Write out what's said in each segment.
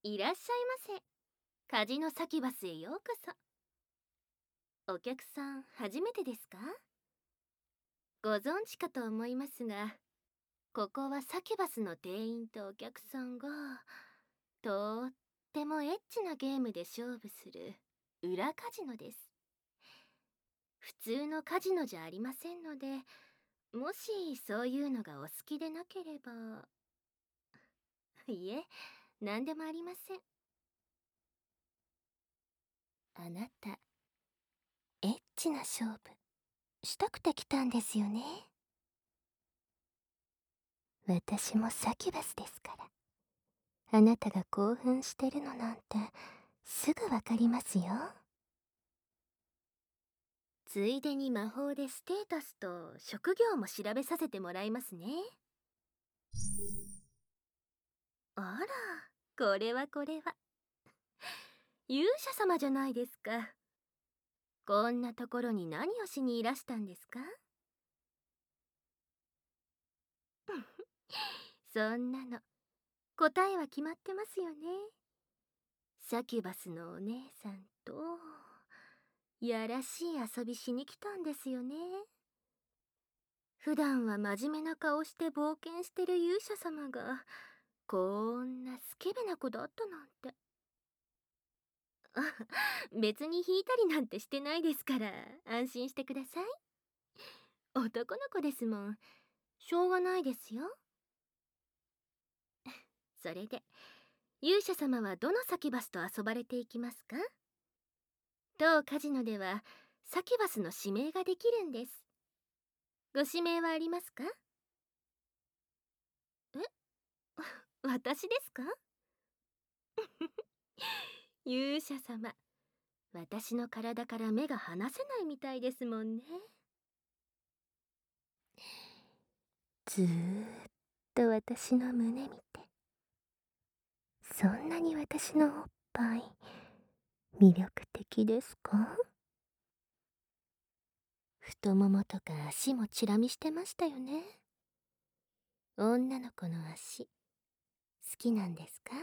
いらっしゃいませ。カジノサキュバスへようこそ。お客さん、初めてですか？ご存知かと思いますが、ここはサキュバスの店員とお客さんが、とってもエッチなゲームで勝負する裏カジノです。普通のカジノじゃありませんので、もしそういうのがお好きでなければ。いえ、何でもありません。あなた、エッチな勝負したくて来たんですよね。私もサキュバスですから。あなたが興奮してるのなんてすぐわかりますよ。ついでに魔法でステータスと職業も調べさせてもらいますね。あら、これはこれは。勇者様じゃないですか。こんなところに何をしにいらしたんですか？そんなの答えは決まってますよね。サキュバスのお姉さんとやらしい遊びしに来たんですよね。普段は真面目な顔して冒険してる勇者様がこんなスケベな子だったなんて。あ、別に引いたりなんてしてないですから安心してください。男の子ですもん、しょうがないですよ。それで勇者様はどのサキュバスと遊ばれていきますか？当カジノではサキュバスの指名ができるんです。ご指名はありますか？え私ですか？勇者様、私の体から目が離せないみたいですもんね。ずーっと私の胸見て、そんなに私のおっぱい魅力的ですか？太ももとか足もチラ見してましたよね。女の子の足好きなんですか？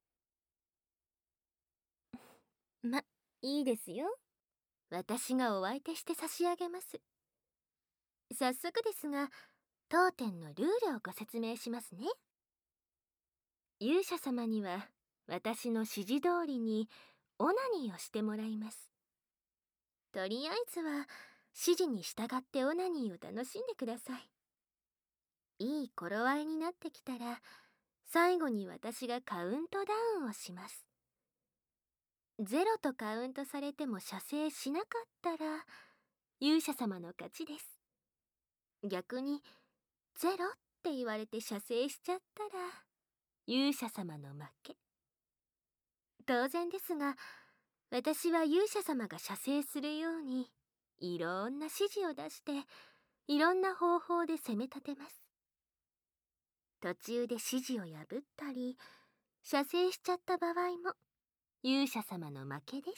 ま、いいですよ。私がお相手して差し上げます。早速ですが、当店のルールをご説明しますね。勇者様には私の指示通りにオナニーをしてもらいます。とりあえずは指示に従ってオナニーを楽しんでください。いい頃合いになってきたら、最後に私がカウントダウンをします。ゼロとカウントされても射精しなかったら勇者様の勝ちです。逆にゼロって言われて射精しちゃったら勇者様の負け。当然ですが、私は勇者様が射精するようにいろんな指示を出していろんな方法で攻め立てます。途中で指示を破ったり射精しちゃった場合も勇者様の負けです。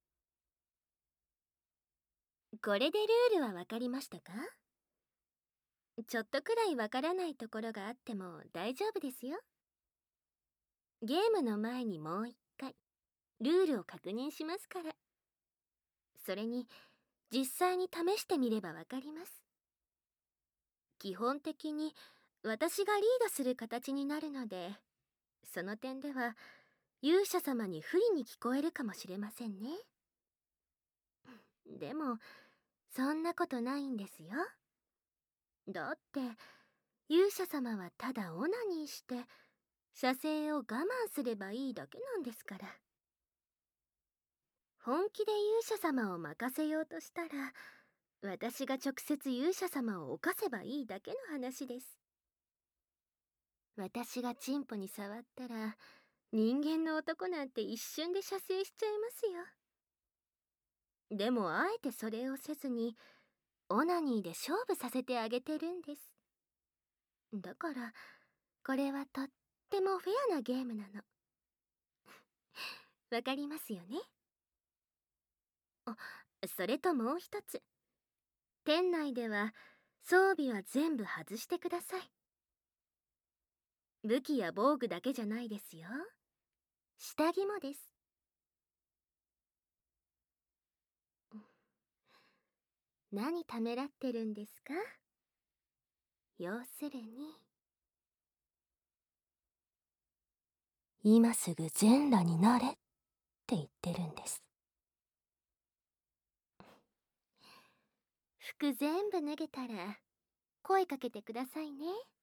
これでルールは分かりましたか？ちょっとくらいわからないところがあっても大丈夫ですよ。ゲームの前にもう一回ルールを確認しますから。それに実際に試してみればわかります。基本的に私がリードする形になるので、その点では勇者様に不利に聞こえるかもしれませんね。でもそんなことないんですよ。だって勇者様はただオナニーして射精を我慢すればいいだけなんですから。本気で勇者様を任せようとしたら、私が直接勇者様を犯せばいいだけの話です。私がチンポに触ったら、人間の男なんて一瞬で射精しちゃいますよ。でもあえてそれをせずに、オナニーで勝負させてあげてるんです。だから、これはとってもフェアなゲームなの。わかりますよね？あ、それともう一つ。店内では装備は全部外してください。武器や防具だけじゃないですよ。 下着もです。何ためらってるんですか？要するに、今すぐ全裸になれって言ってるんです。服全部脱げたら声かけてくださいね。